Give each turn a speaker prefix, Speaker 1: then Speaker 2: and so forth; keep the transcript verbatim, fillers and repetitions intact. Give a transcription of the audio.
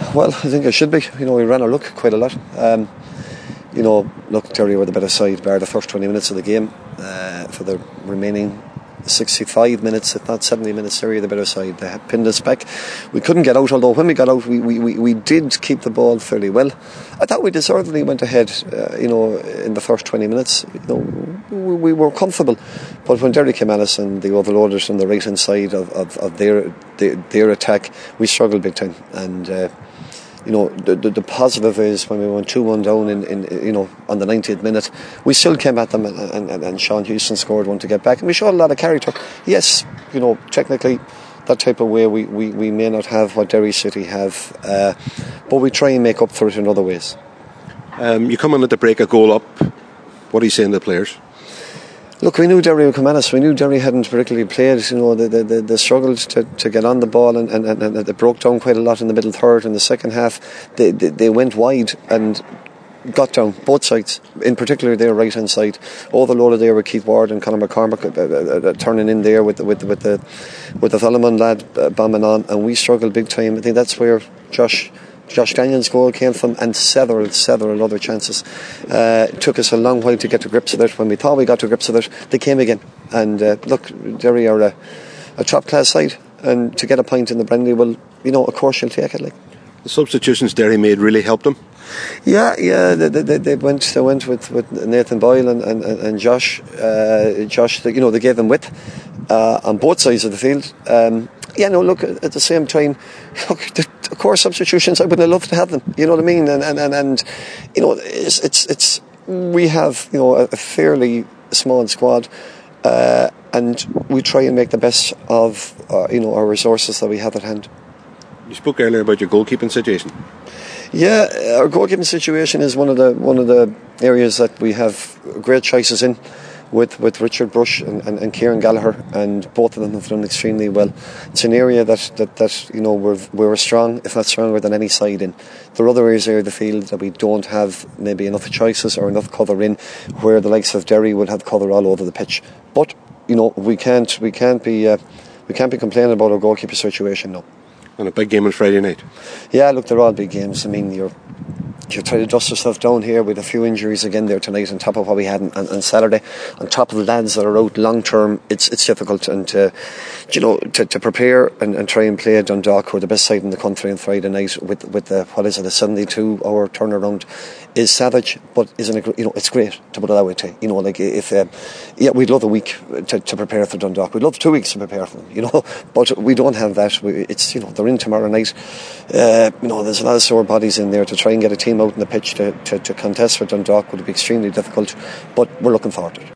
Speaker 1: well, I think I should be. You know, we ran our luck quite a lot. Um, you know, look, Derry were the better side, bar the first twenty minutes of the game. Uh, for the remaining sixty-five minutes, if not seventy minutes, Derry the better side. They had pinned us back. We couldn't get out, although when we got out, we, we, we, we did keep the ball fairly well. I thought we deservedly went ahead, uh, you know, in the first twenty minutes. You know, we, we were comfortable. But when Derry came at us and they overloaded us on the right-hand side of, of, of their, their their attack, we struggled big time. And, uh, you know, the, the, the positive is when we went two one down in, in, you know, on the ninetieth minute, we still came at them, and, and, and Sean Houston scored one to get back. And we showed a lot of character. Yes, you know, technically, that type of way we, we, we may not have what Derry City have, uh, but we try and make up for it in other ways.
Speaker 2: Um, you come on at the break, a goal up. What are you saying to the players?
Speaker 1: Look, we knew Derry would come at us. We knew Derry hadn't particularly played. You know, they, they, they, they struggled to, to get on the ball, and, and, and they broke down quite a lot in the middle third. In the second half, they, they, they went wide and got down, both sides, in particular their right hand side. Overloaded there with Keith Ward and Conor McCormack uh, uh, uh, turning in there with the, with the, with the with the Thalaman lad uh, bombing on, and we struggled big time. I think that's where Josh Josh Daniels' goal came from, and several several other chances. Uh, it took us a long while to get to grips with it. When we thought we got to grips with it, they came again. And uh, look, Derry are a, a top class side, and to get a point in the Brenly, well, you know, of course you'll take it. Like,
Speaker 2: the substitutions Derry made really helped them.
Speaker 1: Yeah, yeah, they, they, they went. They went with, with Nathan Boyle and and, and Josh. Uh, Josh, you know, they gave them width uh, on both sides of the field. Um, yeah, no, look, at the same time, look, the, of course, substitutions, I would have loved to have them. You know what I mean? And and and, and you know, it's it's it's we have, you know, a, a fairly small squad. Uh, and we try and make the best of uh, you know, our resources that we have at hand.
Speaker 2: You spoke earlier about your goalkeeping situation.
Speaker 1: Yeah, our goalkeeping situation is one of the one of the areas that we have great choices in, with, with Richard Brush and, and, and Kieran Gallagher, and both of them have done extremely well. It's an area that, that, that you know, we're we're strong, if not stronger than any side in. There are other areas of the field that we don't have maybe enough choices or enough cover in, where the likes of Derry will have cover all over the pitch. But you know, we can't we can't be uh, we can't be complaining about our goalkeeper situation now.
Speaker 2: And a big game on Friday night.
Speaker 1: Yeah, look, they're all big games. I mean, you're you try to dust yourself down here with a few injuries again there tonight, on top of what we had on, on, on Saturday, on top of the lads that are out long term. It's it's difficult, and to, you know, to, to prepare and, and try and play Dundalk, who are the best side in the country, on Friday night with with the, what is it, a seventy-two hour turnaround, is savage. But isn't it? You know, it's great, to put it that way. To, you know, like if uh, yeah, we'd love a week to, to prepare for Dundalk. We'd love two weeks to prepare for them. You know, but we don't have that. We, it's, you know, they're in tomorrow night. Uh, you know, there's a lot of sore bodies in there. To try and get a team out on the pitch to, to, to contest for Dundalk would be extremely difficult, but we're looking forward to it.